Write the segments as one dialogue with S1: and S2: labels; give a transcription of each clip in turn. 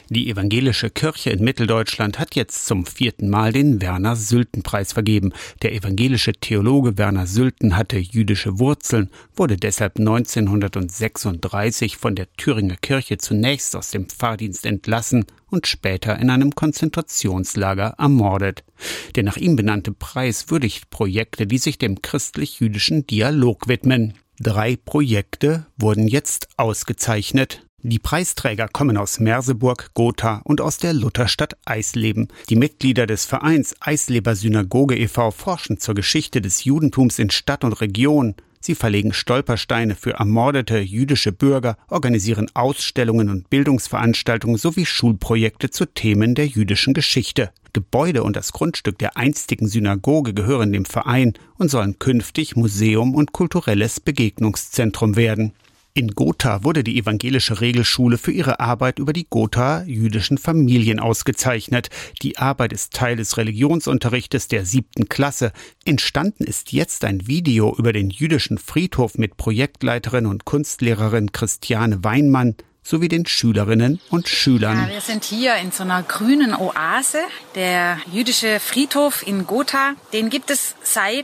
S1: Die evangelische Kirche in Mitteldeutschland hat jetzt zum 4. Mal den Werner-Sülten-Preis vergeben. Der evangelische Theologe Werner Sülten hatte jüdische Wurzeln, wurde deshalb 1936 von der Thüringer Kirche zunächst aus dem Pfarrdienst entlassen und später in einem Konzentrationslager ermordet. Der nach ihm benannte Preis würdigt Projekte, die sich dem christlich-jüdischen Dialog widmen. 3 Projekte wurden jetzt ausgezeichnet. Die Preisträger kommen aus Merseburg, Gotha und aus der Lutherstadt Eisleben. Die Mitglieder des Vereins Eisleber Synagoge e.V. forschen zur Geschichte des Judentums in Stadt und Region. Sie verlegen Stolpersteine für ermordete jüdische Bürger, organisieren Ausstellungen und Bildungsveranstaltungen sowie Schulprojekte zu Themen der jüdischen Geschichte. Gebäude und das Grundstück der einstigen Synagoge gehören dem Verein und sollen künftig Museum und kulturelles Begegnungszentrum werden. In Gotha wurde die evangelische Regelschule für ihre Arbeit über die Gotha-jüdischen Familien ausgezeichnet. Die Arbeit ist Teil des Religionsunterrichtes der 7. Klasse. Entstanden ist jetzt ein Video über den jüdischen Friedhof mit Projektleiterin und Kunstlehrerin Christiane Weinmann sowie den Schülerinnen und Schülern.
S2: Ja, wir sind hier in so einer grünen Oase. Der jüdische Friedhof in Gotha, den gibt es seit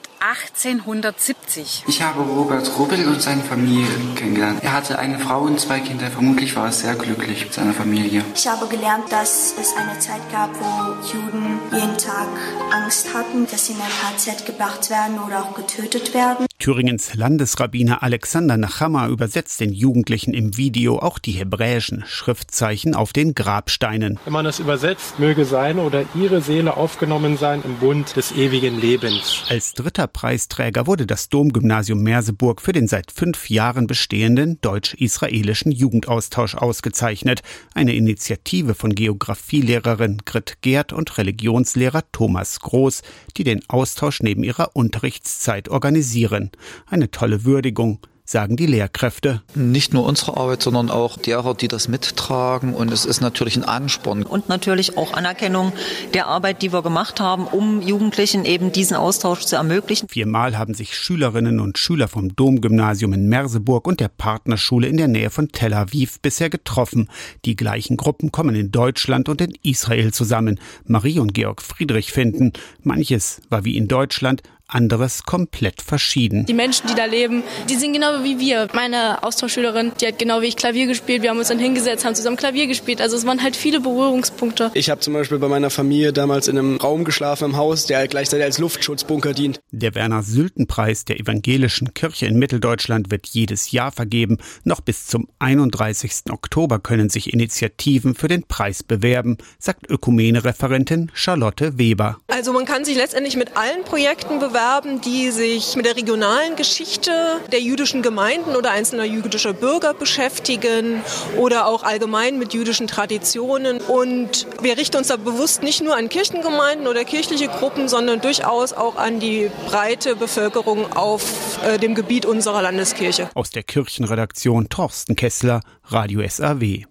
S2: 1870.
S3: Ich habe Robert Rubbel und seine Familie kennengelernt. Er hatte eine Frau und 2 Kinder. Vermutlich war er sehr glücklich mit seiner Familie.
S4: Ich habe gelernt, dass es eine Zeit gab, wo Juden jeden Tag Angst hatten, dass sie in ein KZ gebracht werden oder auch getötet werden.
S1: Thüringens Landesrabbiner Alexander Nachammer übersetzt den Jugendlichen im Video auch die hebräischen Schriftzeichen auf den Grabsteinen.
S5: Wenn man das übersetzt, möge seine oder ihre Seele aufgenommen sein im Bund des ewigen Lebens.
S1: Als 3. Preisträger wurde das Domgymnasium Merseburg für den seit 5 Jahren bestehenden deutsch-israelischen Jugendaustausch ausgezeichnet. Eine Initiative von Geographielehrerin Grit Gerd und Religionslehrer Thomas Groß, die den Austausch neben ihrer Unterrichtszeit organisieren. Eine tolle Würdigung, sagen die Lehrkräfte.
S6: Nicht nur unsere Arbeit, sondern auch derer, die das mittragen. Und es ist natürlich ein Ansporn.
S7: Und natürlich auch Anerkennung der Arbeit, die wir gemacht haben, um Jugendlichen eben diesen Austausch zu ermöglichen.
S1: 4-mal haben sich Schülerinnen und Schüler vom Domgymnasium in Merseburg und der Partnerschule in der Nähe von Tel Aviv bisher getroffen. Die gleichen Gruppen kommen in Deutschland und in Israel zusammen. Marie und Georg Friedrich finden, manches war wie in Deutschland, anderes komplett verschieden.
S8: Die Menschen, die da leben, die sind genau wie wir. Meine Austauschschülerin, die hat genau wie ich Klavier gespielt. Wir haben uns dann hingesetzt, haben zusammen Klavier gespielt. Also es waren halt viele Berührungspunkte.
S9: Ich habe zum Beispiel bei meiner Familie damals in einem Raum geschlafen im Haus, der gleichzeitig als Luftschutzbunker dient.
S1: Der Werner-Sülten-Preis der evangelischen Kirche in Mitteldeutschland wird jedes Jahr vergeben. Noch bis zum 31. Oktober können sich Initiativen für den Preis bewerben, sagt Ökumene-Referentin Charlotte Weber.
S10: Also man kann sich letztendlich mit allen Projekten bewerben, die sich mit der regionalen Geschichte der jüdischen Gemeinden oder einzelner jüdischer Bürger beschäftigen oder auch allgemein mit jüdischen Traditionen. Und wir richten uns da bewusst nicht nur an Kirchengemeinden oder kirchliche Gruppen, sondern durchaus auch an die breite Bevölkerung auf dem Gebiet unserer Landeskirche.
S1: Aus der Kirchenredaktion Thorsten Kessler, Radio SAW.